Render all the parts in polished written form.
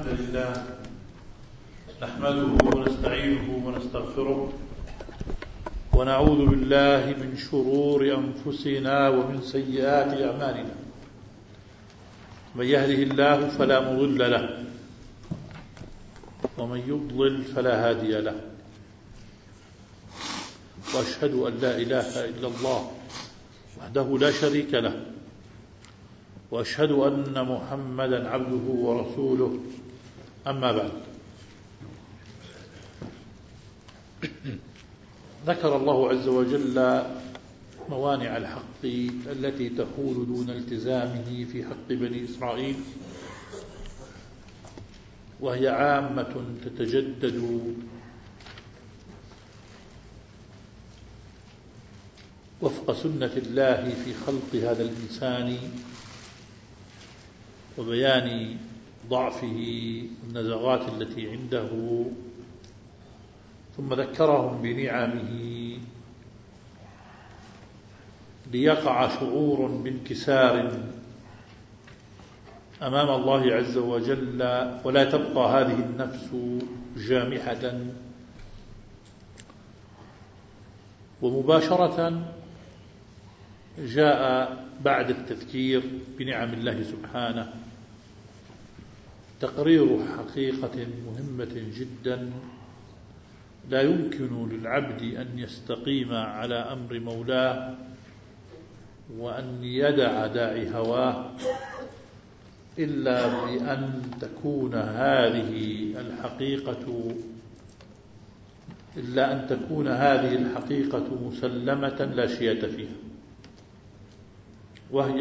الحمد لله نحمده ونستعينه ونستغفره ونعوذ بالله من شرور أنفسنا ومن سيئات أعمالنا. من يهده الله فلا مضل له ومن يضلل فلا هادي له، وأشهد أن لا إله إلا الله وحده لا شريك له، وأشهد أن محمدا عبده ورسوله. أما بعد، ذكر الله عز وجل موانع الحق التي تحول دون التزامه في حق بني إسرائيل، وهي عامة تتجدد وفق سنة الله في خلق هذا الإنسان وبيان ضعفه والنزغات التي عنده، ثم ذكرهم بنعمه ليقع شعور بانكسار أمام الله عز وجل، ولا تبقى هذه النفس جامحة. ومباشرة جاء بعد التذكير بنعم الله سبحانه تقرير حقيقة مهمة جدا: لا يمكن للعبد أن يستقيم على أمر مولاه وأن يدع داعي هواه إلا بأن تكون هذه الحقيقة مسلمة لا شية فيها، وهي: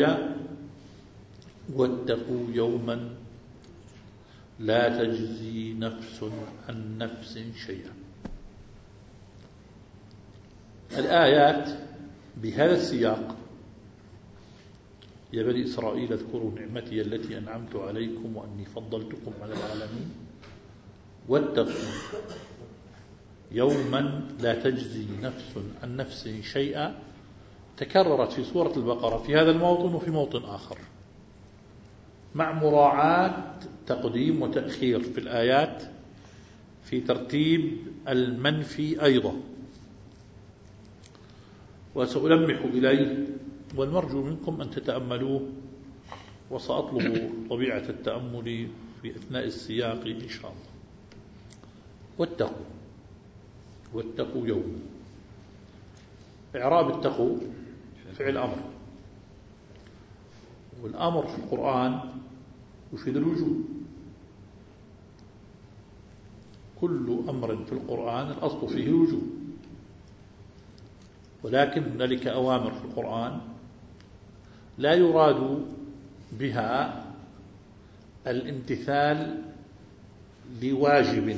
واتقوا يوما لا تجزي نفس عن نفس شيئا. الآيات بهذا السياق: يا بني إسرائيل اذكروا نعمتي التي أنعمت عليكم وأني فضلتكم على العالمين، واتقوا يوما لا تجزي نفس عن نفس شيئا، تكررت في سورة البقرة في هذا الموطن وفي موطن آخر، مع مراعاة تقديم وتأخير في الآيات في ترتيب المنفي أيضا، وسألمح إليه والمرجو منكم أن تتأملوه، وسأطلب طبيعة التأمل في أثناء السياق إن شاء الله. واتقوا يوم. إعراب اتقوا فعل أمر، والأمر في القرآن يفيد الوجوب. كل أمر في القرآن الأصل فيه الوجوب، ولكن هنالك أوامر في القرآن لا يراد بها الامتثال لواجب،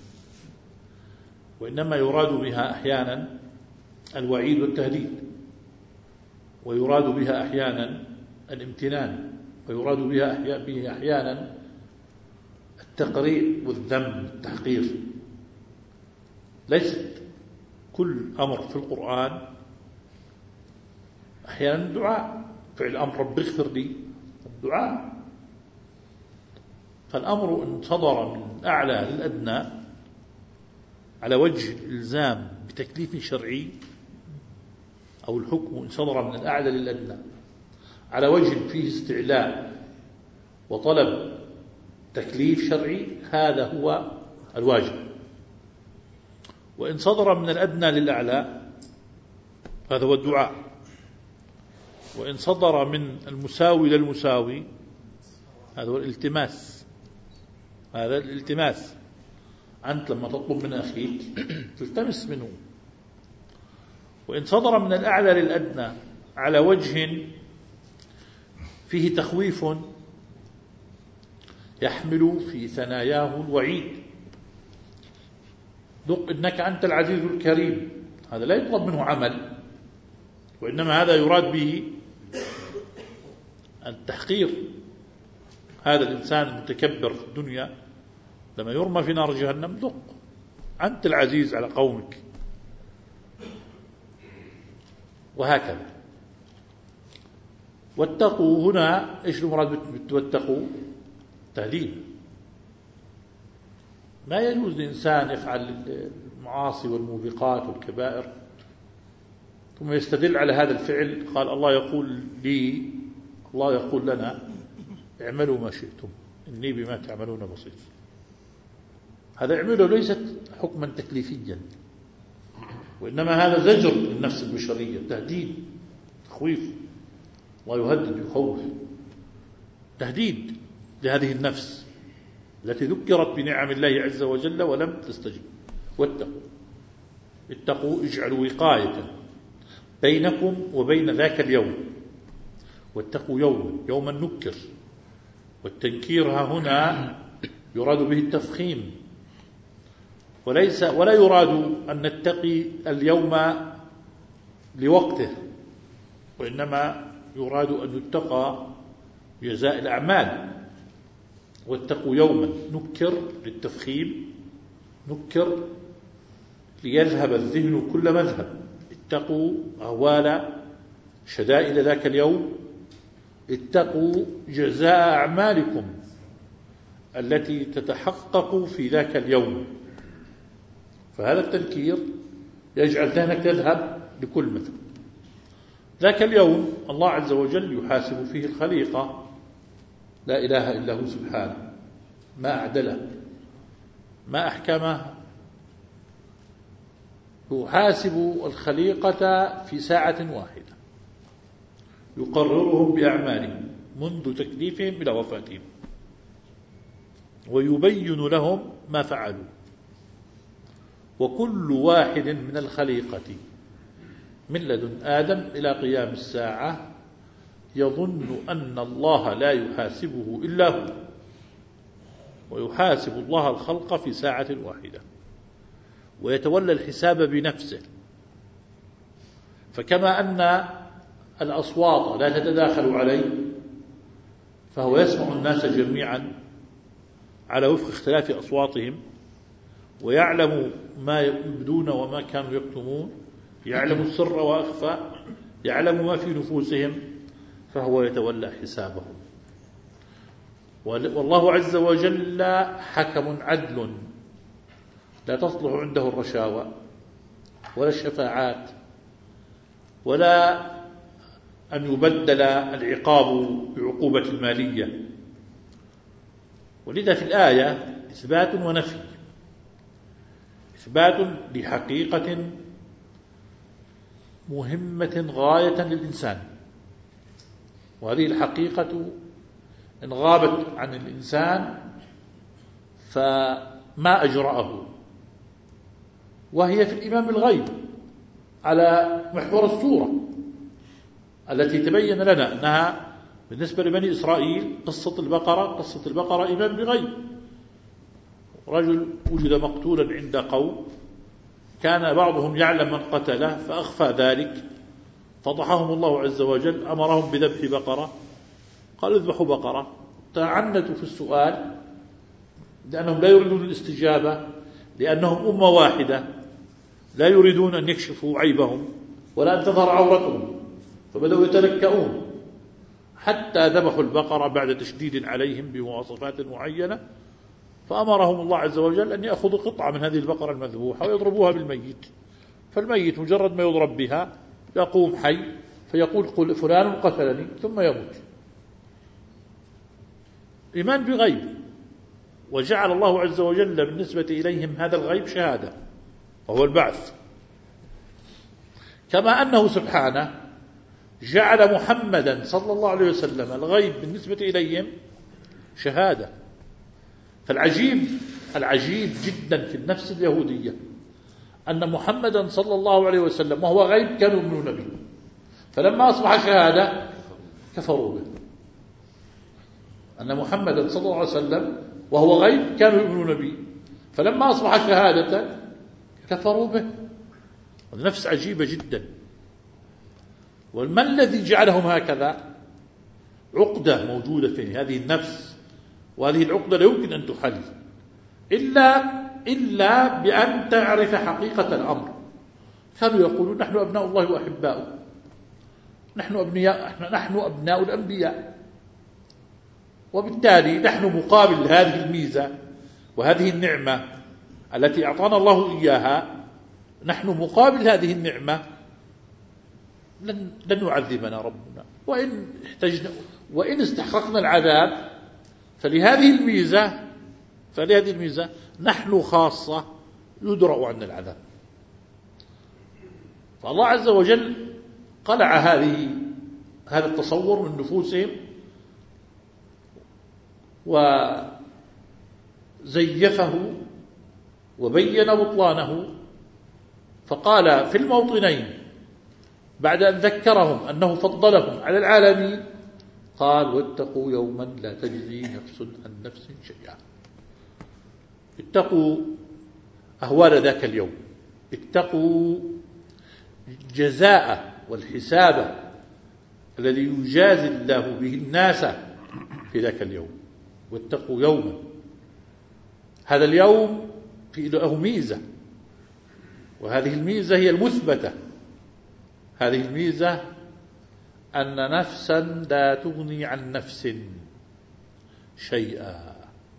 وإنما يراد بها أحيانا الوعيد والتهديد، ويراد بها أحيانا الامتنان، ويراد بها أحيانا التقريع والذم والتحقير. ليست كل أمر في القرآن. أحيانا الدعاء، فعل أمر رب اغفر لي، الدعاء. فالأمر إن صدر من الأعلى للأدنى على وجه الإلزام بتكليف شرعي، أو الحكم إن صدر من الأعلى للأدنى على وجه فيه استعلاء وطلب تكليف شرعي، هذا هو الواجب. وإن صدر من الأدنى للأعلى هذا هو الدعاء. وإن صدر من المساوي للمساوي هذا هو الالتماس. هذا الالتماس، أنت لما تطلب من أخيك تلتمس منه. وإن صدر من الأعلى للأدنى على وجه فيه تخويف يحمل في ثناياه الوعيد: ذق إنك أنت العزيز الكريم، هذا لا يطلب منه عمل، وإنما هذا يراد به التحقير. هذا الإنسان المتكبر في الدنيا لما يرمى في نار جهنم: ذق أنت العزيز على قومك. وهكذا. واتقوا هنا إيش المراد؟ واتقوا تهديد. ما يجوز لإنسان يفعل المعاصي والموبقات والكبائر ثم يستدل على هذا الفعل. قال الله يقول لي، الله يقول لنا اعملوا ما شئتم إني بما تعملون بصير. هذا اعمله ليست حكما تكليفيا، وإنما هذا زجر للنفس البشرية، تهديد، تخويف. الله يهدد يخوف، تهديد لهذه النفس التي ذكرت بنعم الله عز وجل ولم تستجب. اتقوا اجعلوا وقاية بينكم وبين ذاك اليوم، واتقوا يوما نكر، والتنكير هنا يراد به التفخيم، ولا يراد أن نتقي اليوم لوقته، وإنما يراد أن يتقى جزاء الأعمال. واتقوا يوما نكر للتفخيم، نكر ليذهب الذهن كل مذهب. اتقوا أهوال شدائد ذاك اليوم، اتقوا جزاء أعمالكم التي تتحقق في ذاك اليوم. فهذا التنكير يجعل ذهنك يذهب لكل مثل. ذاك اليوم الله عز وجل يحاسب فيه الخليقة، لا إله إلا هو سبحانه، ما أعدله، ما أحكمه. يحاسب الخليقة في ساعة واحدة، يقررهم بأعمالهم منذ تكليفهم إلى وفاتهم، ويبين لهم ما فعلوا. وكل واحد من الخليقة من لدن آدم إلى قيام الساعة يظن أن الله لا يحاسبه إلا هو، ويحاسب الله الخلق في ساعة واحدة، ويتولى الحساب بنفسه. فكما أن الأصوات لا تتداخل عليه، فهو يسمع الناس جميعا على وفق اختلاف أصواتهم، ويعلم ما يبدون وما كانوا يكتمون، يعلم السر وأخفى، يعلم ما في نفوسهم، فهو يتولى حسابهم. والله عز وجل حكم عدل، لا تصلح عنده الرشاوى ولا الشفاعات، ولا أن يبدل العقاب بعقوبة المالية. ولذا في الآية إثبات ونفي، إثبات لحقيقة مهمة غاية للإنسان، وهذه الحقيقة إن غابت عن الإنسان فما أجرأه، وهي في الإيمان بالغيب على محور السورة التي تبين لنا أنها بالنسبة لبني إسرائيل قصة البقرة إيمان بغيب. رجل وجد مقتولا عند قوم، كان بعضهم يعلم من قتله فأخفى ذلك، فضحهم الله عز وجل، أمرهم بذبح بقرة، قالوا اذبحوا بقرة، تعنتوا في السؤال لأنهم لا يريدون الاستجابة، لأنهم أمة واحدة لا يريدون أن يكشفوا عيبهم ولا أن تظهر عورتهم، فبدأوا يتلكؤون حتى ذبحوا البقرة بعد تشديد عليهم بمواصفات معينة. فأمرهم الله عز وجل أن يأخذوا قطعة من هذه البقرة المذبوحة ويضربوها بالميت، فالميت مجرد ما يضرب بها يقوم حي فيقول فلان قتلني، ثم يموت. إيمان بغيب. وجعل الله عز وجل بالنسبة إليهم هذا الغيب شهادة، وهو البعث. كما أنه سبحانه جعل محمدا صلى الله عليه وسلم الغيب بالنسبة إليهم شهادة. فالعجيب جدا في النفس اليهودية أن محمدا صلى الله عليه وسلم وهو غيب كانوا يؤمنون به، فلما أصبح شهادة كفروا به. أن محمدا صلى الله عليه وسلم وهو غيب كانوا يؤمنون به، فلما أصبح شهادة كفروا به. النفس عجيبة جدا. وما الذي جعلهم هكذا؟ عقدة موجودة في هذه النفس، وهذه العقدة لا يمكن أن تحل إلا بأن تعرف حقيقة الأمر. كانوا يقولون نحن أبناء الله وأحباؤه، نحن أبناء الأنبياء، وبالتالي نحن مقابل هذه الميزة وهذه النعمة التي أعطانا الله إياها نحن مقابل هذه النعمة لن يعذبنا ربنا، وإن احتجنا وإن استحققنا العذاب فلهذه الميزة نحن خاصة يدرأ عنا العذاب. فالله عز وجل قلع هذا التصور من نفوسهم وزيفه وبين بطلانه، فقال في الموطنين بعد أن ذكرهم أنه فضلهم على العالمين قال واتقوا يوما لا تجزي نفس عن نفس شيئا. اتقوا أهوال ذاك اليوم، اتقوا جزاء والحساب الذي يجازي الله به الناس في ذاك اليوم. واتقوا يوما، هذا اليوم في له ميزة، وهذه الميزة هي المثبتة. هذه الميزة أن نفسا لا تغني عن نفس شيئا.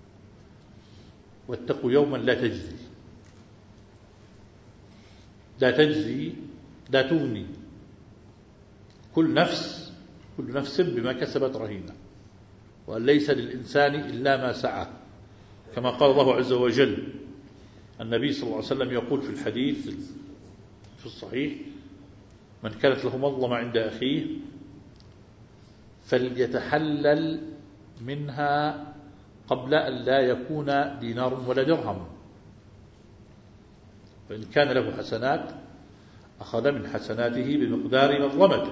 واتقوا يوما لا تجزي لا تغني، كل نفس بما كسبت رهينة، وأن ليس للإنسان إلا ما سعى، كما قال الله عز وجل. النبي صلى الله عليه وسلم يقول في الحديث في الصحيح من كانت له مظلمة عند أخيه فليتحلل منها قبل أن لا يكون دينار ولا درهم، فإن كان له حسنات أخذ من حسناته بمقدار مظلمته،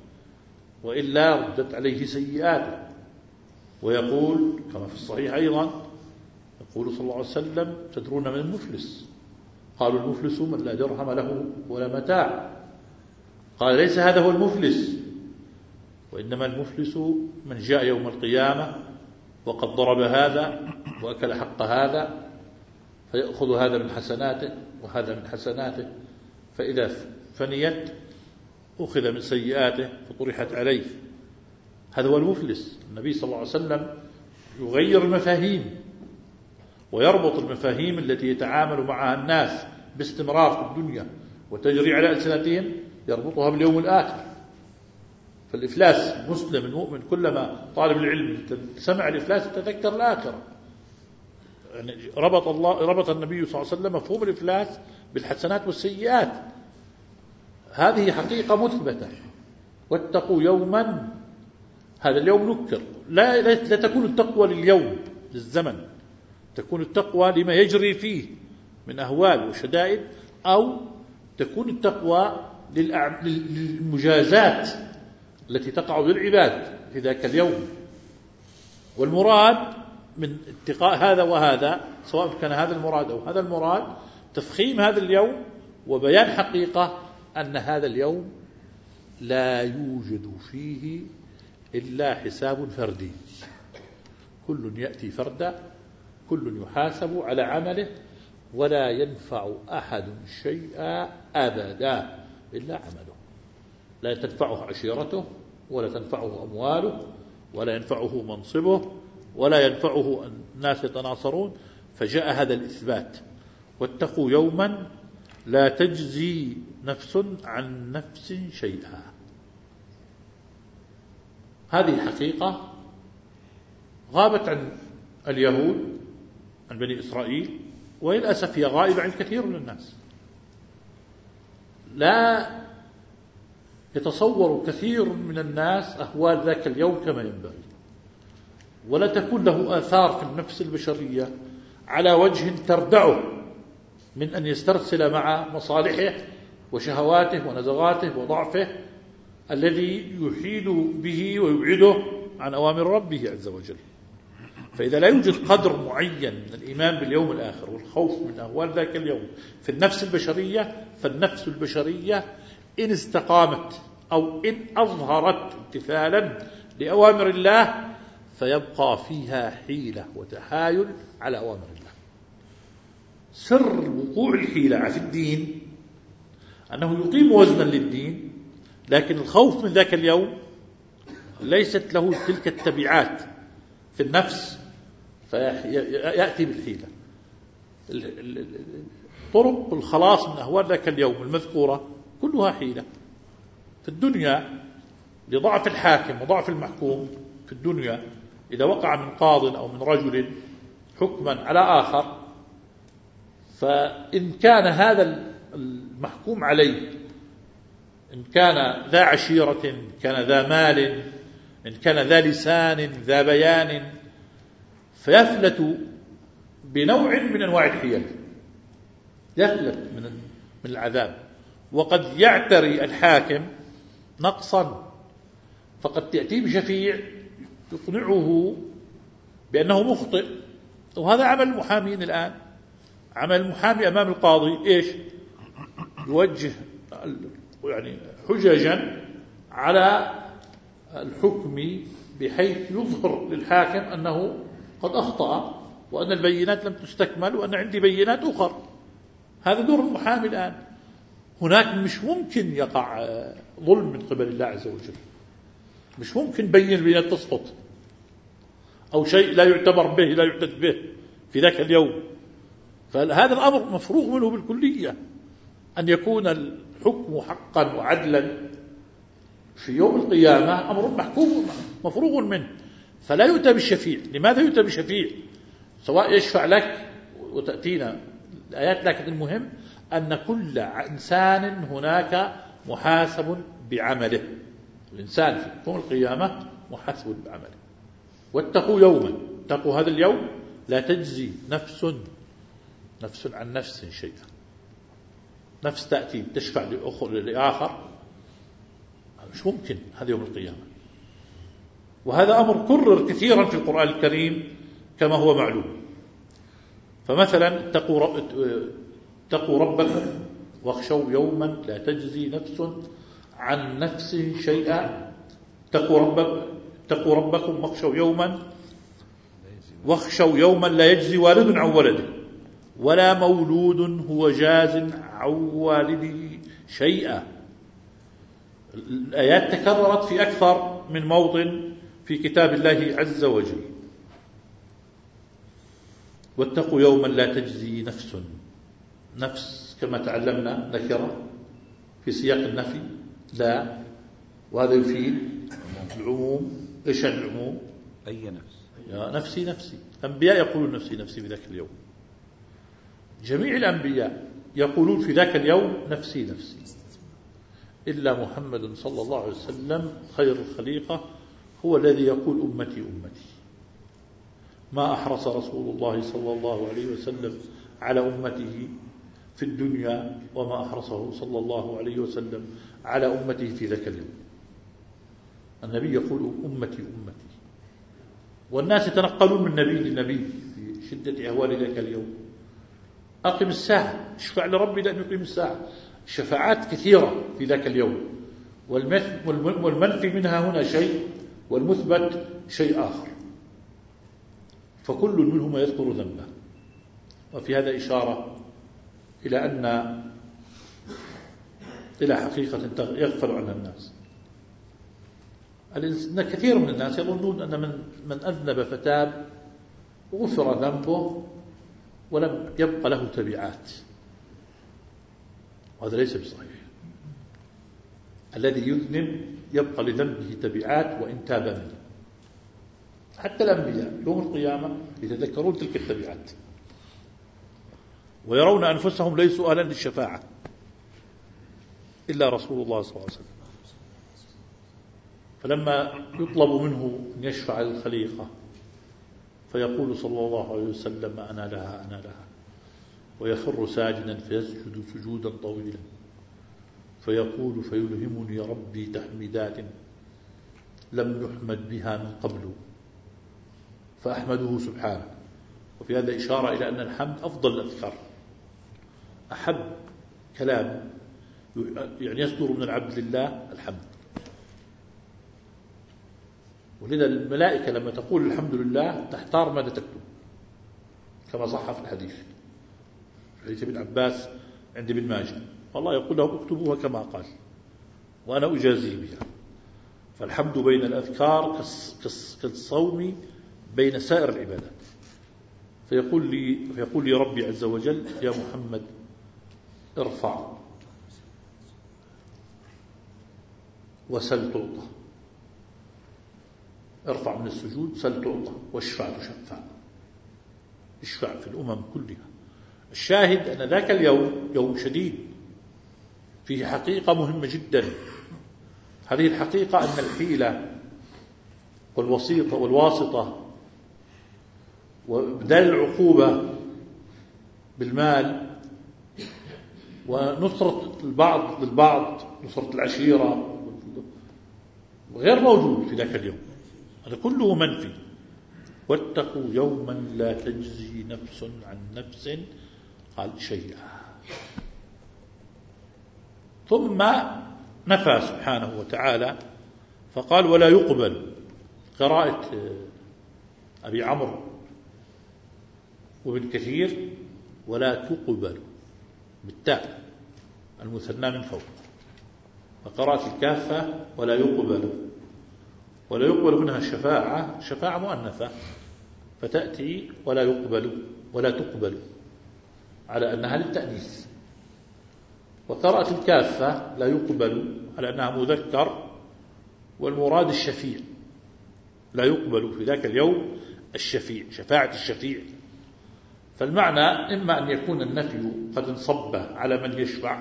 وإلا ردت عليه سيئاته. ويقول كما في الصحيح أيضا يقول صلى الله عليه وسلم تدرون من المفلس؟ قالوا المفلس من لا درهم له ولا متاع. قال ليس هذا هو المفلس، وإنما المفلس من جاء يوم القيامة وقد ضرب هذا وأكل حق هذا، فيأخذ هذا من حسناته وهذا من حسناته، فإذا فنيت أخذ من سيئاته فطرحت عليه. هذا هو المفلس. النبي صلى الله عليه وسلم يغير المفاهيم ويربط المفاهيم التي يتعامل معها الناس باستمرار في الدنيا وتجري على ألسنتهم، يربطها باليوم الآخر. فالإفلاس المسلم المؤمن كلما طالب العلم سمع الإفلاس تذكر الآخرة. يعني ربط النبي صلى الله عليه وسلم مفهوم الإفلاس بالحسنات والسيئات. هذه حقيقة مثبتة. واتقوا يوما، هذا اليوم نكر، لا تكون التقوى لليوم للزمن، تكون التقوى لما يجري فيه من أهوال وشدائد، أو تكون التقوى للمجازات التي تقع للعباد في ذاك اليوم. والمراد من اتقاء هذا وهذا، سواء كان هذا المراد أو هذا المراد، تفخيم هذا اليوم وبيان حقيقة أن هذا اليوم لا يوجد فيه إلا حساب فردي، كل يأتي فردا، كل يحاسب على عمله، ولا ينفع أحد شيئا أبدا إلا عمله. لا تنفعه عشيرته، ولا تنفعه أمواله، ولا ينفعه منصبه، ولا ينفعه الناس يتناصرون. فجاء هذا الإثبات: واتقوا يوما لا تجزي نفس عن نفس شيئا. هذه حقيقة غابت عن اليهود، عن بني إسرائيل، وللأسف هي غائبة عن كثير من الناس. لا يتصور كثير من الناس أهوال ذاك اليوم كما ينبغي، ولا تكون له آثار في النفس البشرية على وجه تردعه من أن يسترسل مع مصالحه وشهواته ونزغاته وضعفه الذي يحيل به ويبعده عن أوامر ربه عز وجل. فإذا لا يوجد قدر معين من الإيمان باليوم الآخر والخوف من أهوال ذاك اليوم في النفس البشرية، فالنفس البشرية إن استقامت أو إن أظهرت امتثالا لأوامر الله فيبقى فيها حيلة وتحايل على أوامر الله. سر وقوع الحيلة في الدين أنه يقيم وزنا للدين، لكن الخوف من ذاك اليوم ليست له تلك التبعات في النفس فيأتي بالحيلة. طرق الخلاص من أهوال ذاك اليوم المذكورة كلها حيلة في الدنيا لضعف الحاكم وضعف المحكوم. في الدنيا إذا وقع من قاض أو من رجل حكما على آخر، فإن كان هذا المحكوم عليه إن كان ذا عشيرة، إن كان ذا مال، إن كان ذا لسان ذا بيان، فيفلت بنوع من أنواع الحيل، يفلت من العذاب. وقد يعتري الحاكم نقصا، فقد تأتي بشفيع تقنعه بأنه مخطئ. وهذا عمل المحامين الآن. عمل المحامي أمام القاضي إيش؟ يوجه يعني حججا على الحكم بحيث يظهر للحاكم أنه قد أخطأ وأن البينات لم تستكمل وأن عندي بينات أخرى. هذا دور المحامي الآن. هناك مش ممكن يقع ظلم من قبل الله عز وجل، مش ممكن بين البينات تسقط أو شيء لا يعتبر به لا يعتد به في ذاك اليوم. فهذا الأمر مفروغ منه بالكلية، أن يكون الحكم حقا وعدلا في يوم القيامة أمر محكوم مفروغ منه. فلا يؤتى بالشفيع. لماذا يؤتى بالشفيع؟ سواء يشفع لك وتأتينا الآيات، لكن المهم أن كل إنسان هناك محاسب بعمله. الإنسان في يوم القيامة محاسب بعمله. واتقوا يوما، اتقوا هذا اليوم لا تجزي نفس عن نفس شيئا. نفس تأتي تشفع لآخر، مش ممكن، هذا يوم القيامة. وهذا أمر كرر كثيرا في القرآن الكريم كما هو معلوم. فمثلا اتقوا ربكم واخشوا يوما لا تجزي نفس عن نفس شيئا. اتقوا ربكم واخشوا يوما لا يجزي والد عن ولده ولا مولود هو جاز عن والده شيئا. الآيات تكررت في أكثر من موطن في كتاب الله عز وجل. واتقوا يوما لا تجزي نفس كما تعلمنا نكرة في سياق النفي لا، وهذا يفيد العموم. إيش العموم؟ أي نفس؟ يا نفسي. الأنبياء يقولون نفسي في ذاك اليوم. جميع الأنبياء يقولون في ذاك اليوم نفسي إلا محمد صلى الله عليه وسلم خير الخليقة هو الذي يقول أمتي. ما أحرص رسول الله صلى الله عليه وسلم على أمته في الدنيا وما أحرصه صلى الله عليه وسلم على أمته في ذاك اليوم. النبي يقول أمتي. والناس يتنقلون من نبي لنبي في شدة أهوال ذاك اليوم. أقم الساعة، اشفع لربي لأن يقيم الساعة. الشفاعات كثيرة في ذاك اليوم، والمنفي منها هنا شيء والمثبت شيء آخر. فكل منهما يذكر ذنبه. وفي هذا إشارة إلى حقيقة يغفل عنها الناس. أن كثير من الناس يظنون أن من أذنب فتاب غفر ذنبه ولم يبقى له تبعات، وهذا ليس بصحيح. الذي يذنب يبقى لذنبه تبعات وإن تاب منه. حتى الأنبياء يوم القيامة يتذكرون تلك التبعات ويرون أنفسهم ليسوا أهلا للشفاعة إلا رسول الله صلى الله عليه وسلم. فلما يطلب منه أن يشفع للخليقة فيقول صلى الله عليه وسلم أنا لها، ويخر ساجدا فيسجد سجودا طويلا فيقول فيلهمني ربي تحميدات لم يحمد بها من قبل فأحمده سبحانه. وفي هذا إشارة إلى أن الحمد أفضل الأذكار. أحب كلام يعني يصدر من العبد لله الحمد. ولذا الملائكة لما تقول الحمد لله تحتار ماذا تكتب، كما صح في الحديث حديث ابن عباس عند ابن ماجه. والله يقول لهم اكتبوها كما قال وأنا أجازيه بها. فالحمد بين الأذكار كالصوم بين سائر العبادات. فيقول لي ربي عز وجل: يا محمد ارفع وسل تعطى، ارفع من السجود، سل تعطى، واشفع تشفع، اشفع في الأمم كلها. الشاهد أن ذاك اليوم يوم شديد، فيه حقيقة مهمة جدا. هذه الحقيقة أن الحيلة والواسطة وإبدال العقوبة بالمال ونصرة البعض للبعض، نصرة العشيرة، غير موجود في ذاك اليوم. هذا كله منفي. واتقوا يوما لا تجزي نفس عن نفس قال شيئا. ثم نفى سبحانه وتعالى فقال: ولا يقبل. قراءة أبي عمرو وابن كثير: ولا تقبل بالتاء المثنى من فوق. فقراءة الكافة: ولا يقبل. ولا يقبل منها الشفاعة، شفاعة مؤنثة، فتأتي ولا يقبل ولا تقبل على أنها للتأنيث. وقراءة الكافة: لا يقبل، على أنها مذكر، والمراد الشفيع. لا يقبل في ذاك اليوم الشفيع، شفاعة الشفيع. فالمعنى إما أن يكون النفي قد انصب على من يشفع،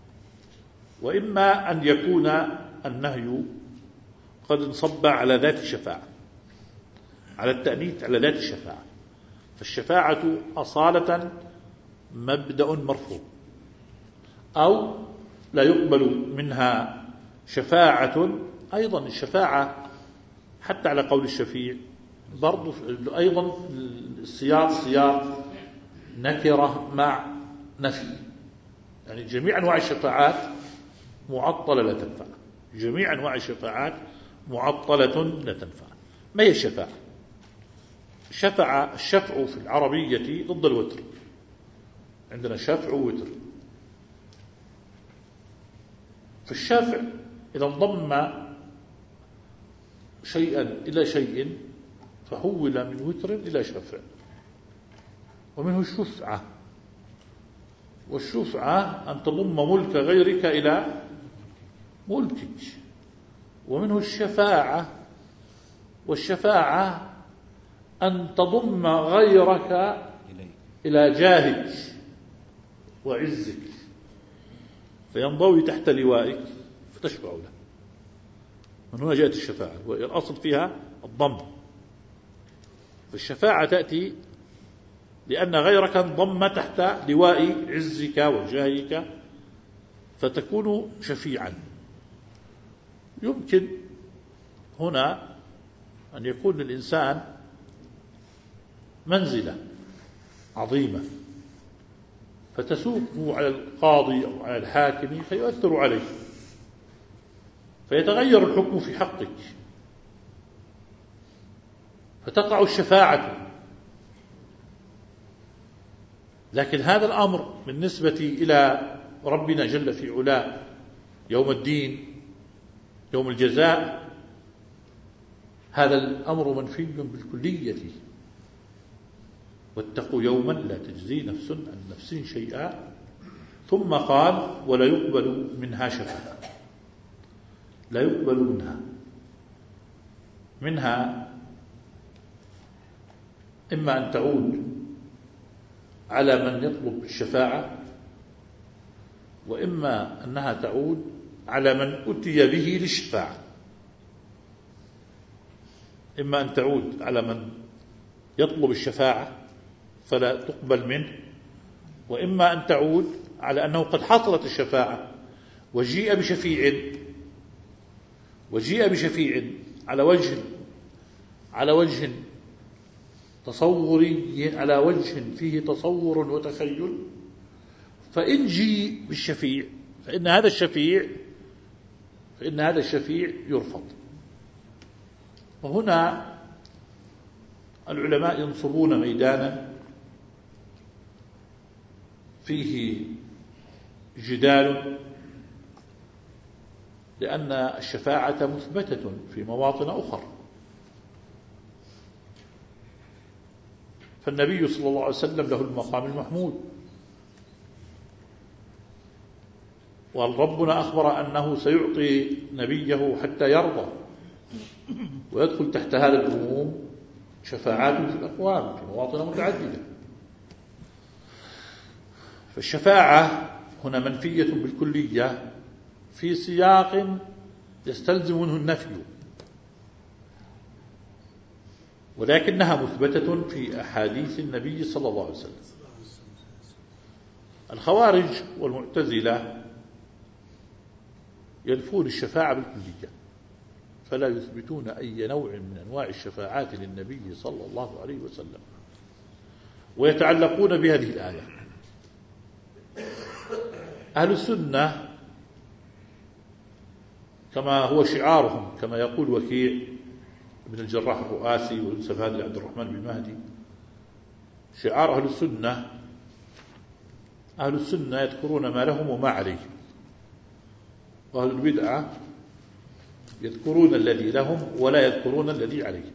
وإما أن يكون النهي قد انصب على ذات الشفاعة، على التأنيث على ذات الشفاعة. فالشفاعة أصالة مبدأ مرفوض، أو لا يقبل منها شفاعة. أيضا الشفاعة حتى على قول الشفيع برضو أيضا السياق نكرة مع نفي، يعني جميع أنواع الشفاعات معطلة لا تنفع. جميع أنواع الشفاعات معطلة لا تنفع. ما هي الشفاعة؟ الشفع في العربية ضد الوتر. عندنا شفع ووتر. فالشافع إذا انضم شيئا إلى شيء فحول من وتر إلى شفع. ومنه الشفعة، والشفعة أن تضم ملك غيرك إلى ملكك. ومنه الشفاعة، والشفاعة أن تضم غيرك إلى جاهك وعزك، فينضوي تحت لوائك فتشفع له. من هنا جاءت الشفاعة، والأصل فيها الضم. فالشفاعة تأتي لأن غيرك انضم تحت لواء عزك وجاهك فتكون شفيعا. يمكن هنا أن يكون للإنسان منزلة عظيمة فتسوقه على القاضي أو على الحاكم فيؤثر عليه، فيتغير الحكم في حقك، فتقع الشفاعة. لكن هذا الأمر بالنسبة إلى ربنا جل في علاه يوم الدين، يوم الجزاء، هذا الأمر منفي بالكلية. واتقوا يوما لا تجزي نفس عن نفس شيئا. ثم قال: ولا يقبل منها شفاعة. لا يقبل منها إما أن تعود على من يطلب الشفاعة، وإما أنها تعود على من أتي به للشفاعة. إما أن تعود على من يطلب الشفاعة فلا تقبل منه، وإما أن تعود على أنه قد حصلت الشفاعة وجيء بشفيع على وجه تصوري، على وجه فيه تصور وتخيل. فإن جيء بالشفيع فإن هذا الشفيع يرفض. وهنا العلماء ينصبون ميدانا فيه جدال، لأن الشفاعة مثبتة في مواطن أخرى. فالنبي صلى الله عليه وسلم له المقام المحمود، وربنا أخبر أنه سيعطي نبيه حتى يرضى، ويدخل تحت هذا العموم شفاعات في الأقوام في مواطن متعددة. فالشفاعة هنا منفية بالكلية في سياق يستلزم منه النفي، ولكنها مثبتة في أحاديث النبي صلى الله عليه وسلم. الخوارج والمعتزلة ينفون الشفاعة بالكلية، فلا يثبتون أي نوع من أنواع الشفاعات للنبي صلى الله عليه وسلم، ويتعلقون بهذه الآية. أهل السنة كما هو شعارهم، كما يقول وكيع بن الجراح الرؤاسي وينسب هذا لعبد الرحمن بن مهدي، شعار أهل السنة يذكرون ما لهم وما عليهم، وأهل البدعة يذكرون الذي لهم ولا يذكرون الذي عليهم.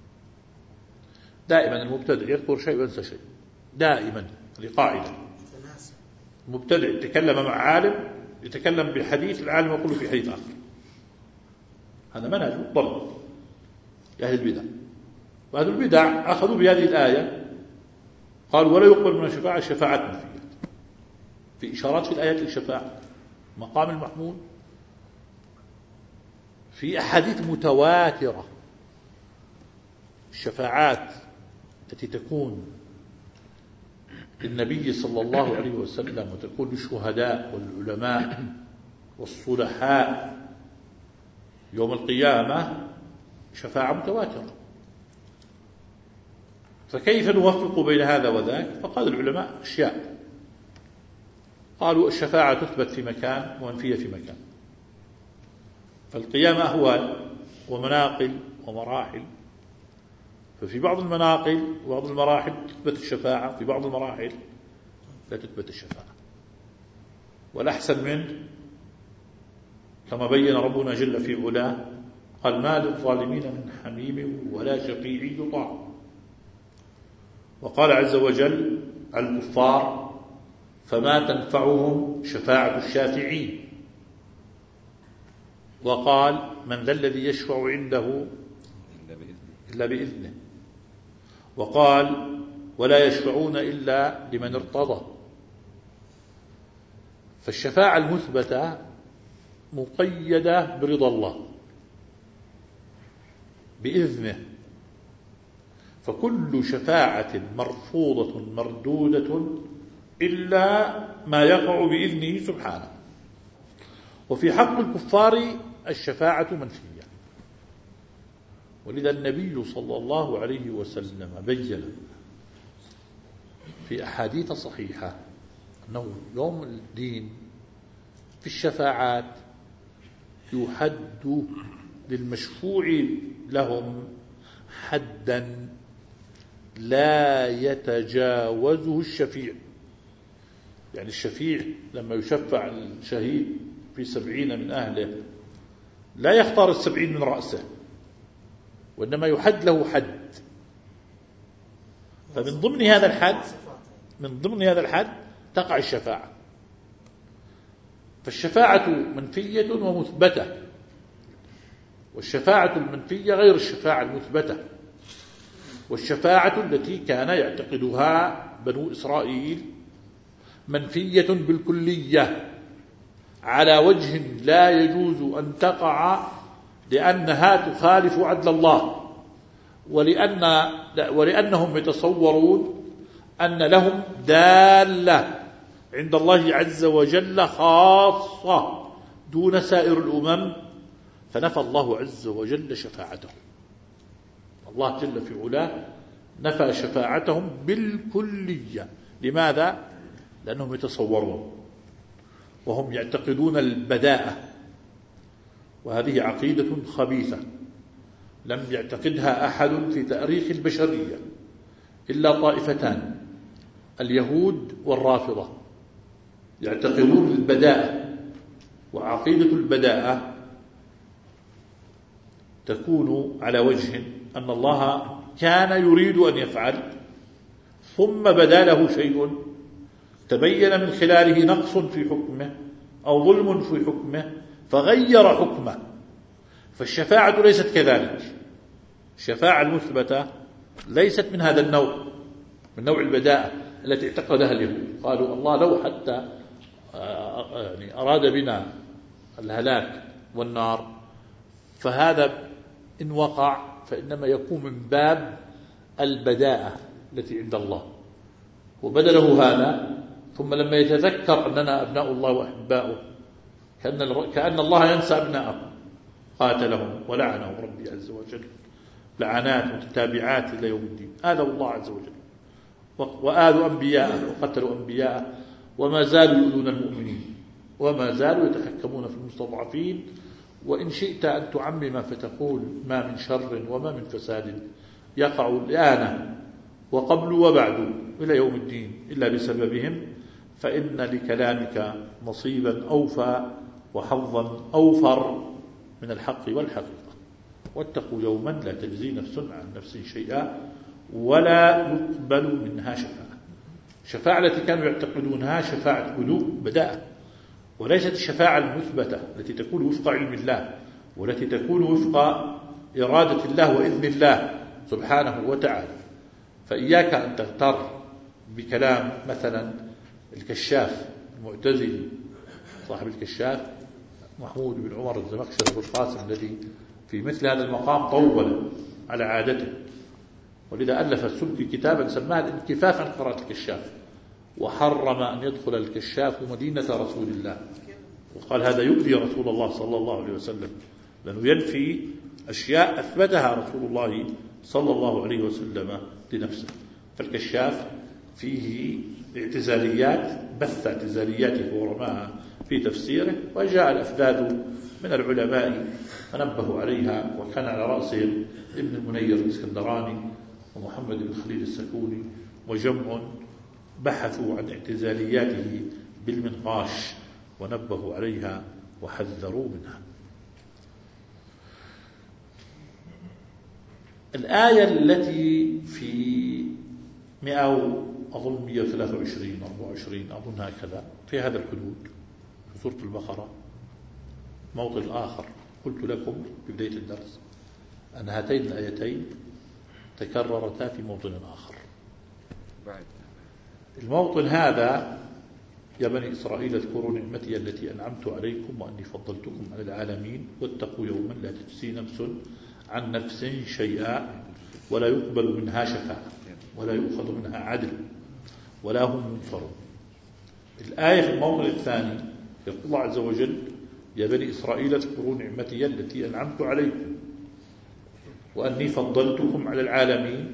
دائما المبتدع يذكر شيء وينسى شيء، دائما لقاعدة. المبتدع يتكلم مع عالم يتكلم بحديث، العالم يقول في حديث آخر. هذا منهج ضل أهل البدع. وأهل البدع أخذوا بهذه الآية قالوا ولا يقبل من الشفاعة شفاعة منفية، في إشارات في الآيات للشفاعة، مقام المحمود، في أحاديث متواترة. الشفاعات التي تكون للنبي صلى الله عليه وسلم وتكون للشهداء والعلماء والصلحاء يوم القيامة شفاعة متواترة، فكيف نوفق بين هذا وذاك؟ فقال العلماء أشياء، قالوا الشفاعة تثبت في مكان ومنفية في مكان، فالقيامة أهوال ومناقل ومراحل، ففي بعض المناقل وبعض المراحل تثبت الشفاعة، في بعض المراحل لا تثبت الشفاعة. والأحسن منه كما بين ربنا جل في علاه قال ما للظالمين من حميم ولا شفيع يطاع. وقال عز وجل على الكفار فما تنفعهم شفاعة الشافعين. وقال من ذا الذي يشفع عنده إلا بإذنه. وقال ولا يشفعون إلا لمن ارتضى. فالشفاعة المثبتة مقيدة برضا الله بإذنه، فكل شفاعة مرفوضة مردودة إلا ما يقع بإذنه سبحانه. وفي حق الكفار الشفاعة منفية، ولذا النبي صلى الله عليه وسلم بين في أحاديث صحيحة أنه يوم الدين في الشفاعات يحد للمشفوع لهم حدا لا يتجاوزه الشفيع. يعني الشفيع لما يشفع الشهيد في 70 من أهله لا يختار 70 من رأسه، وإنما يحد له حد، فمن ضمن هذا الحد تقع الشفاعة. فالشفاعة منفية ومثبتة، والشفاعة المنفية غير الشفاعة المثبتة. والشفاعة التي كان يعتقدها بنو إسرائيل منفية بالكلية على وجه لا يجوز أن تقع، لأنها تخالف عدل الله، ولأنهم يتصورون أن لهم دالة عند الله عز وجل خاصة دون سائر الأمم، فنفى الله عز وجل شفاعتهم. الله جل في علاه نفى شفاعتهم بالكلية. لماذا؟ لأنهم يتصورون وهم يعتقدون البداءة، وهذه عقيدة خبيثة لم يعتقدها أحد في تاريخ البشرية إلا طائفتان، اليهود والرافضة، يعتقدون البداءة. وعقيدة البداءة تكون على وجه أن الله كان يريد أن يفعل ثم بدا له شيء تبين من خلاله نقص في حكمه أو ظلم في حكمه فغير حكمه، فالشفاعة ليست كذلك. الشفاعة المثبتة ليست من هذا النوع، من نوع البداءة التي اعتقدها اليهود. قالوا الله لو حتى يعني أراد بنا الهلاك والنار، فهذا إن وقع فإنما يكون من باب البداءة التي عند الله، وبدله هذا. ثم لما يتذكر أننا أبناء الله وأحباؤه كأن الله ينسى أبناءه، قاتلهم ولعنهم ربي عز وجل لعنات متتابعات إلى يوم الدين. آذوا الله عز وجل وآذوا أنبياءه وقتلوا أنبياءه وما زالوا يؤذون المؤمنين وما زالوا يتحكمون في المستضعفين. وإن شئت أن تعمم فتقول ما من شر وما من فساد يقع الآن وقبل وبعد إلى يوم الدين إلا بسببهم، فإن لكلامك نصيبا أوفى وحظا أوفر من الحق والحقيقة. واتقوا يوما لا تجزي نفس عن نفس شيئا ولا يقبل منها شفاعة. الشفاعة التي كانوا يعتقدونها شفاعة بداء، وليست الشفاعة المثبتة التي تكون وفق علم الله والتي تكون وفق إرادة الله وإذن الله سبحانه وتعالى. فإياك أن تغتر بكلام مثلا الكشاف المعتزلي صاحب الكشاف محمود بن عمر الزمخشري القاسم الذي في مثل هذا المقام طول على عادته، ولذا ألف السبكي كتابا سماه الانكفاف عن قراءة الكشاف، وحرم أن يدخل الكشاف مدينة رسول الله، وقال هذا يؤذي رسول الله صلى الله عليه وسلم، لأنه ينفي أشياء أثبتها رسول الله صلى الله عليه وسلم لنفسه. فالكشاف فيه اعتزاليات، بث اعتزالياته ورماها في تفسيره، وجاء الأفذاذ من العلماء فنبهوا عليها، وكان على رأسهم ابن المنير الإسكندراني ومحمد بن خليل السكوني وجمع بحثوا عن اعتزالياته بالمنقاش ونبهوا عليها وحذروا منها. الآية التي في 123 24 أظن هكذا في هذا الحدود في سورة البقرة موطن آخر، قلت لكم في بداية الدرس أن هاتين الآيتين تكررتا في موطن آخر. الموطن هذا يا بني إسرائيل اذكروا نعمتي التي أنعمت عليكم وأني فضلتكم على العالمين واتقوا يوما لا تجزي نفس عن نفس شيئا ولا يقبل منها شفاعة ولا يؤخذ منها عدل ولا هم ينصرون. الآية في الموطن الثاني يقول الله عز وجل يا بني إسرائيل اذكروا نعمتي التي أنعمت عليكم وأني فضلتكم على العالمين.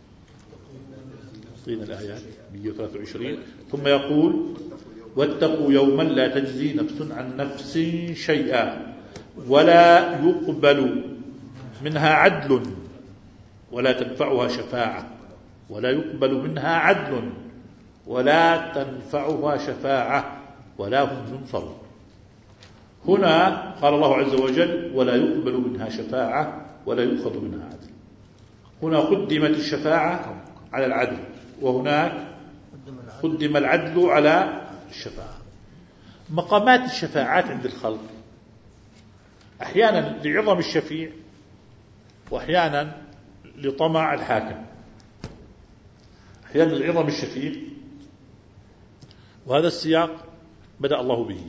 قيل الآيات 123 ثم يقول واتقوا يوما لا تجزي نفس عن نفس شيئا ولا يقبل منها عدل ولا تنفعها شفاعة ولا يقبل منها عدل ولا تنفعها شفاعة ولا هم ينصرون. هنا قال الله عز وجل ولا يقبل منها شفاعة ولا يؤخذ منها عدل. هنا قدمت الشفاعة على العدل، وهناك قدم العدل على الشفاعة. مقامات الشفاعات عند الخلق أحيانا لعظم الشفيع وأحيانا لطمع الحاكم. أحيانا لعظم الشفيع، وهذا السياق بدأ الله به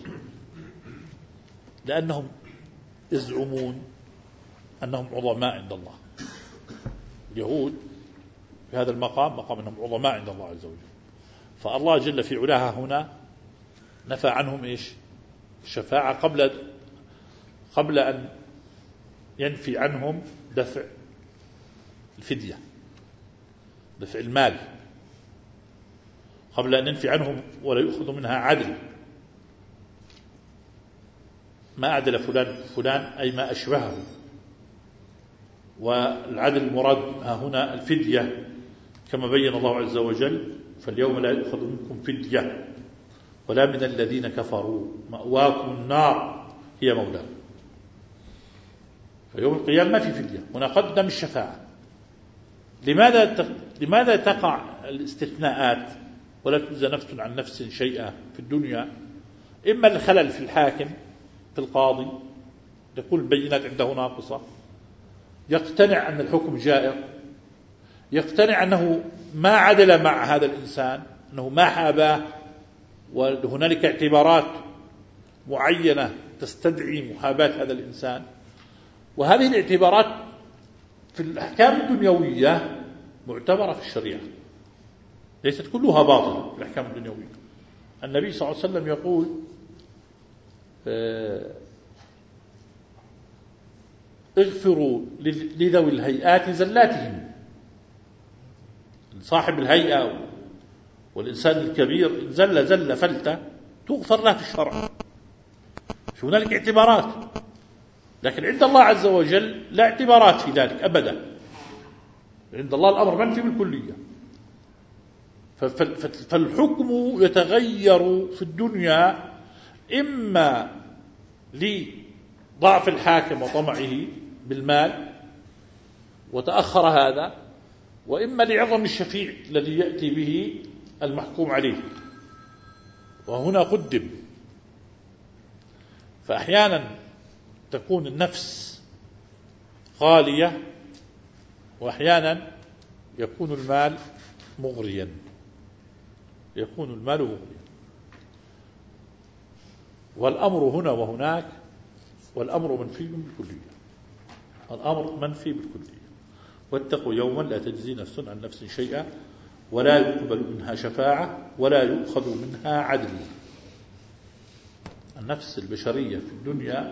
لأنهم يزعمون أنهم عظماء عند الله. اليهود في هذا المقام مقام أنهم عظماء عند الله عز وجل، فالله جل في علاها هنا نفى عنهم إيش؟ الشفاعة قبل أن ينفي عنهم دفع الفدية، دفع المال، قبل أن ينفي عنهم ولا يؤخذ منها عدل. ما أعدل فلان أي ما أشبهه، والعدل المراد هنا الفدية كما بين الله عز وجل فاليوم لا يؤخذ منكم فدية ولا من الذين كفروا مأواكم النار هي مولاكم. فيوم القيامة ما في فدية، هنا قدم الشفاعة لماذا تقع الاستثناءات ولا تجزى نفس عن نفس شيئا في الدنيا؟ إما الخلل في الحاكم، في القاضي، يقول البينات عنده ناقصة، يقتنع أن الحكم جائر، يقتنع أنه ما عدل مع هذا الإنسان، أنه ما حاباه، وهنالك اعتبارات معينة تستدعي محاباة هذا الإنسان. وهذه الاعتبارات في الأحكام الدنيوية معتبرة في الشريعة، ليست كلها باطلة في الأحكام الدنيوية. النبي صلى الله عليه وسلم يقول اغفروا لذوي الهيئات زلاتهم. صاحب الهيئة والإنسان الكبير إن زل فلتة تغفر له في الشرع. هنالك اعتبارات، لكن عند الله عز وجل لا اعتبارات في ذلك أبدا. عند الله الأمر منفي بالكلية. فالحكم يتغير في الدنيا إما لضعف الحاكم وطمعه بالمال وتأخر هذا، وإما لعظم الشفيع الذي يأتي به المحكوم عليه، وهنا قدم. فأحيانا تكون النفس غالية، وأحيانا يكون المال مغريا. والأمر هنا وهناك، والأمر منفي بالكلية. واتقوا يوما لا تجزي نفس عن نفس شيئا ولا يقبل منها شفاعة ولا يؤخذ منها عدل. النفس البشرية في الدنيا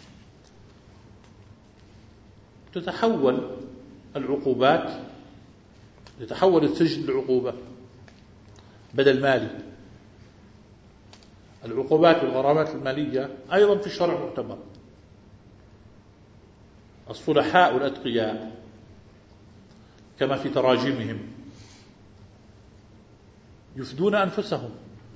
تتحول العقوبات، يتحول السجن لعقوبة بدل مالي. العقوبات والغرامات المالية أيضا في الشرع معتبر. الصلحاء والأتقياء كما في تراجمهم يفدون أنفسهم.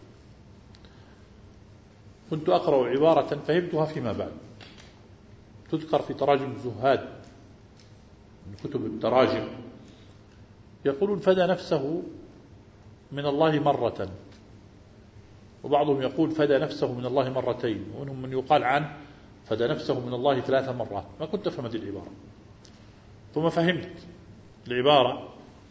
كنت أقرأ عبارة فهمتها فيما بعد، تذكر في تراجم الزهاد من كتب التراجم، يقولون فدى نفسه من الله مرة، وبعضهم يقول فدى نفسه من الله مرتين، ومنهم من يقال عنه فدى نفسه من الله 3 مرات. ما كنت فهمت العبارة، ثم فهمت العبارة.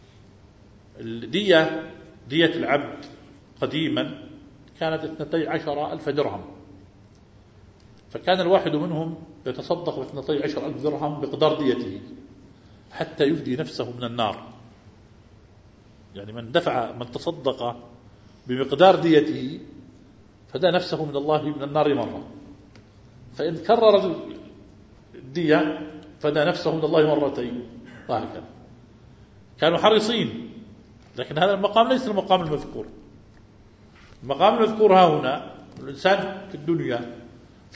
دية العبد قديما كانت 12,000 درهم، فكان الواحد منهم يتصدق ب12,000 درهم بقدر ديته حتى يفدي نفسه من النار. يعني من تصدق بمقدار ديته فدى نفسه من الله من النار مرة، فإن كرر الدية فدى نفسه من الله مرتين، وهكذا. كانوا حريصين، لكن هذا المقام ليس المقام المذكور. المقام المذكور ها هنا الإنسان في الدنيا في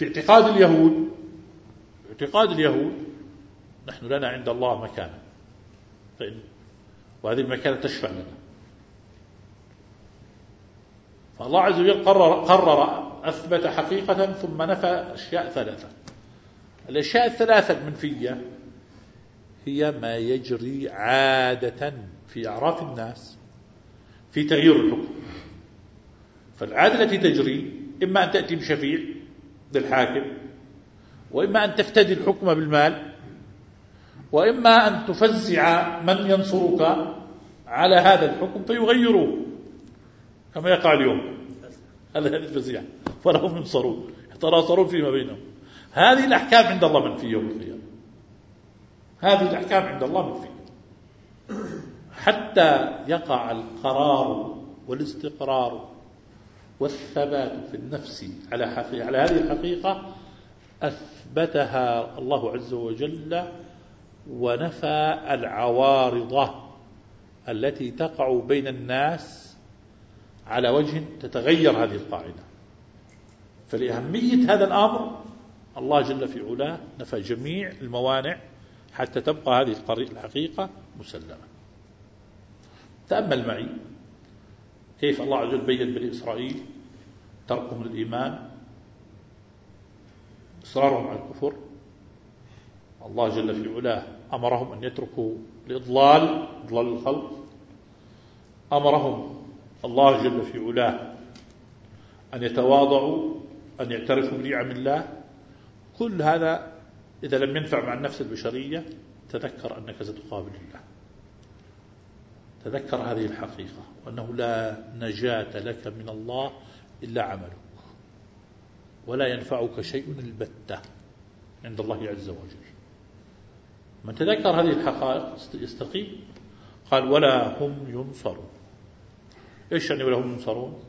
اعتقاد اليهود نحن لنا عند الله مكانة، وهذه المكانة تشفع لنا. فالله عز وجل قرر أثبت حقيقة ثم نفى أشياء 3. الأشياء 3 المنفية هي ما يجري عادة في أعراف الناس في تغيير الحكم. فالعادة التي تجري إما أن تأتي بشفيع للحاكم، وإما أن تفتدي الحكم بالمال، وإما أن تفزع من ينصرك على هذا الحكم فيغيروه كما يقع اليوم. هذا الفزيع فلهم ينصرون يتناصرون فيما بينهم. هذه الأحكام عند الله منفية يوم القيامة. هذه الأحكام عند الله منفية حتى يقع القرار والاستقرار والثبات في النفس على هذه الحقيقة أثبتها الله عز وجل، ونفى العوارض التي تقع بين الناس على وجه تتغير هذه القاعدة. فلأهمية هذا الأمر الله جل في علاه نفى جميع الموانع حتى تبقى هذه الحقيقة مسلمة. تأمل معي كيف الله عز وجل بين بني إسرائيل تركهم للإيمان، إصرارهم على الكفر. الله جل في علاه أمرهم أن يتركوا لإضلال الخلق، أمرهم الله جل في علاه أن يتواضعوا، أن يعترفوا بنعم الله. كل هذا إذا لم ينفع مع النفس البشرية تذكر أنك ستقابل الله، تذكر هذه الحقيقة، وأنه لا نجاة لك من الله إلا عملك، ولا ينفعك شيء البتة عند الله عز وجل. من تذكر هذه الحقائق يستقيم. قال ولا هم ينصرون. إيش يعني ولا هم ينصرون؟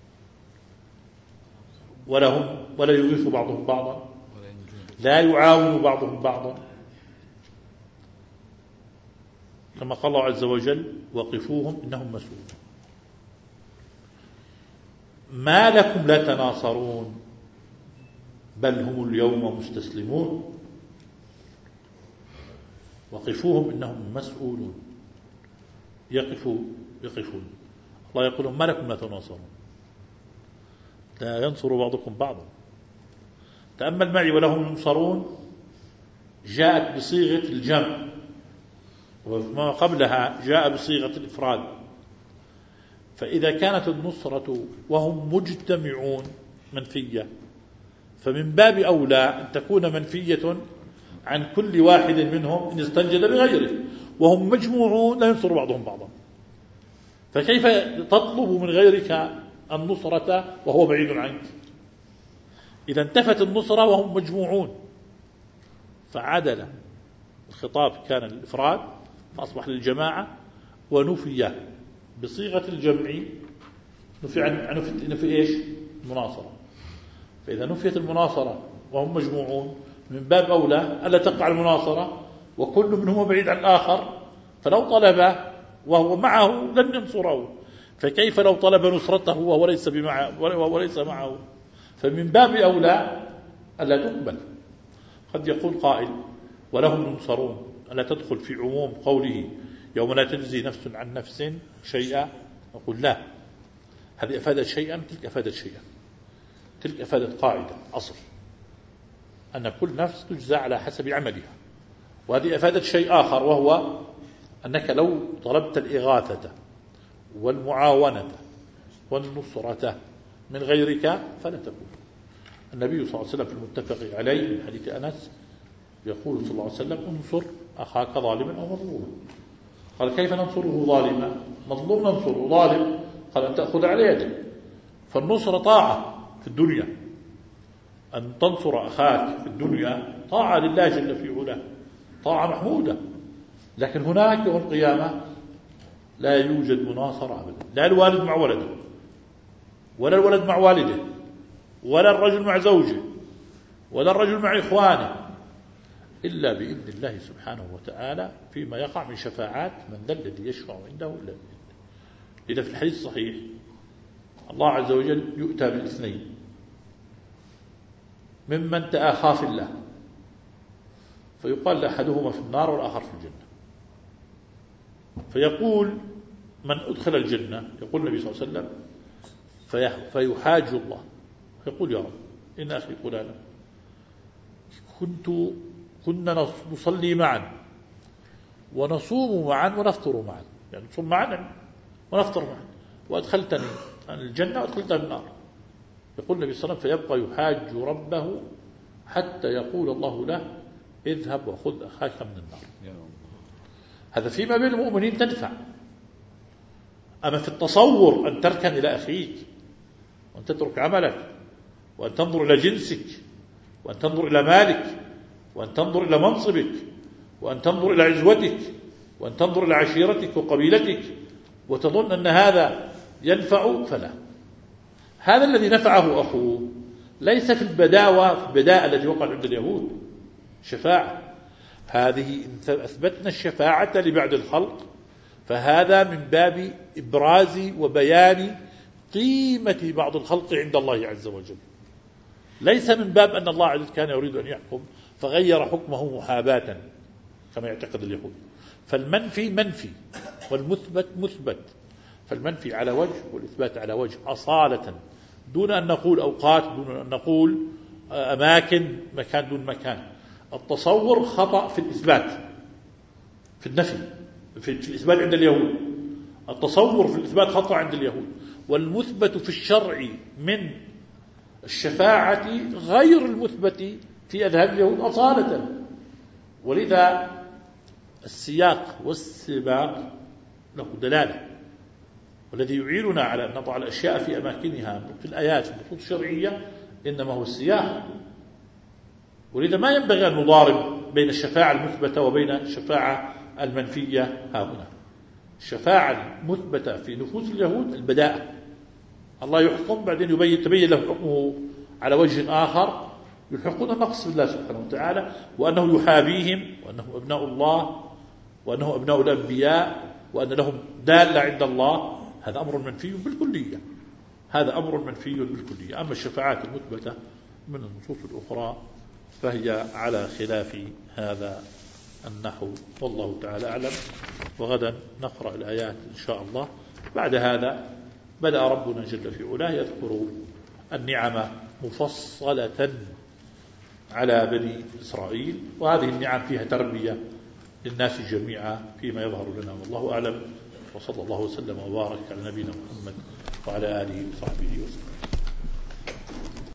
ولا يغيث بعضهم بعضا، لا يعاون بعضهم بعضا، كما قال الله عز وجل وقفوهم إنهم مسؤولون. ما لكم لا تناصرون بل هم اليوم مستسلمون. وقفوهم إنهم مسؤولون. يقفون. الله يقول ما لكم لا تناصرون، لا ينصر بعضكم بعضا. تأمل معي ولهم ينصرون جاءت بصيغة الجمع، وما قبلها جاء بصيغة الإفراد. فإذا كانت النصرة وهم مجتمعون منفية، فمن باب أولى أن تكون منفية عن كل واحد منهم إن استنجد بغيره، وهم مجموعون لا ينصر بعضهم بعضا. فكيف تطلب من غيرك النصرة وهو بعيد عنك؟ إذا انتفت النصرة وهم مجموعون فعدل الخطاب، كان الإفراد فأصبح للجماعة، ونفي بصيغة الجمع، نفي إيش؟ المناصرة. فإذا نفيت المناصرة وهم مجموعون من باب أولى ألا تقع المناصرة وكل منهم بعيد عن الآخر، فلو طلب وهو معه لن ينصره، فكيف لو طلب نصرته وهو ليس معه؟ فمن باب أولى ألا تقبل. قد يقول قائل ولهم ينصرون ألا تدخل في عموم قوله يوم لا تجزي نفس عن نفس شيئا؟ نقول لا، هذه أفادت شيئا تلك أفادت شيئا، تلك أفادت قاعدة أصل أن كل نفس تجزى على حسب عملها، وهذه أفادت شيء آخر، وهو أنك لو طلبت الإغاثة والمعاونة والنصرة من غيرك فلا تكون. النبي صلى الله عليه وسلم في المتفق عليه من حديث أنس يقول صلى الله عليه وسلم انصر أخاك ظالما أو مظلوما. قال كيف ننصره ظالما؟ مظلوم ننصره، ظالم قال أن تأخذ على يده. فالنصر طاعة في الدنيا، أن تنصر أخاك في الدنيا طاعة لله جل في علاه، طاعة محمودة. لكن هناك يوم القيامة لا يوجد مناصرة أبدا، لا الوالد مع ولده، ولا الولد مع والده، ولا الرجل مع زوجه، ولا الرجل مع إخوانه، إلا بإذن الله سبحانه وتعالى فيما يقع من شفاعات من ذا الذي يشفع عنده إلا بإذنه. إذا في الحديث الصحيح الله عز وجل يؤتى بالاثنين ممن تآخى في الله، فيقال أحدهما في النار والآخر في الجنة، فيقول من أدخل الجنة، يقول النبي صلى الله عليه وسلم فيحاج الله فيقول يا رب إن أخي فلانا كنا نصلي معا ونصوم معا ونفطر معا، يعني نصوم معا ونفطر معا، وأدخلتني الجنة وأدخلتني النار. يقول النبي صلى الله عليه وسلم فيبقى يحاج ربه حتى يقول الله له اذهب وخذ أخاك من النار. هذا فيما بين المؤمنين تنفع. أما في التصور أن تركن إلى أخيك وأن تترك عملك وأن تنظر إلى جنسك وأن تنظر إلى مالك وأن تنظر إلى منصبك وأن تنظر إلى عزوتك وأن تنظر إلى عشيرتك وقبيلتك وتظن أن هذا ينفع، فلا. هذا الذي نفعه أخوه ليس في البداء التي وقعت عند اليهود شفاعة، هذه أثبتنا الشفاعة لبعد الخلق، فهذا من باب إبراز وبيان قيمة بعض الخلق عند الله عز وجل، ليس من باب أن الله عز وجل كان يريد أن يحكم فغير حكمه محاباة كما يعتقد اليهود. فالمنفي منفي والمثبت مثبت، فالمنفي على وجه والإثبات على وجه أصالة، دون أن نقول أوقات، دون أن نقول أماكن، مكان دون مكان. التصور خطأ في الإثبات، في النفي في الإثبات عند اليهود، التصور في الإثبات خطأ عند اليهود، والمثبت في الشرع من الشفاعة غير المثبت في أذهان اليهود أصالة. ولذا السياق والسباق له دلالة، والذي يعيننا على أن نضع الأشياء في أماكنها في الآيات في النصوص الشرعية إنما هو السياق. ولذا ما ينبغي أن نضارب بين الشفاعة المثبتة وبين الشفاعة المنفية. هنا الشفاعة المثبتة في نفوس اليهود البداءة، الله يحكم بعدين تبين له حكمه على وجه آخر، يلحقون النقص بالله سبحانه وتعالى، وأنه يحابيهم، وأنه أبناء الله، وأنه أبناء الأنبياء، وأن لهم دالة عند الله. هذا أمر منفي بالكلية، هذا أمر منفي بالكلية. أما الشفاعات المثبتة من النصوص الأخرى فهي على خلاف هذا النحو، والله تعالى أعلم. وغدا نقرأ الآيات إن شاء الله. بعد هذا بدأ ربنا جل في علاه يذكر النعم مفصلة على بني إسرائيل، وهذه النعم فيها تربية للناس جميعا فيما يظهر لنا، والله أعلم. وصلى الله وسلم وبارك على نبينا محمد وعلى آله وصحبه وسلم.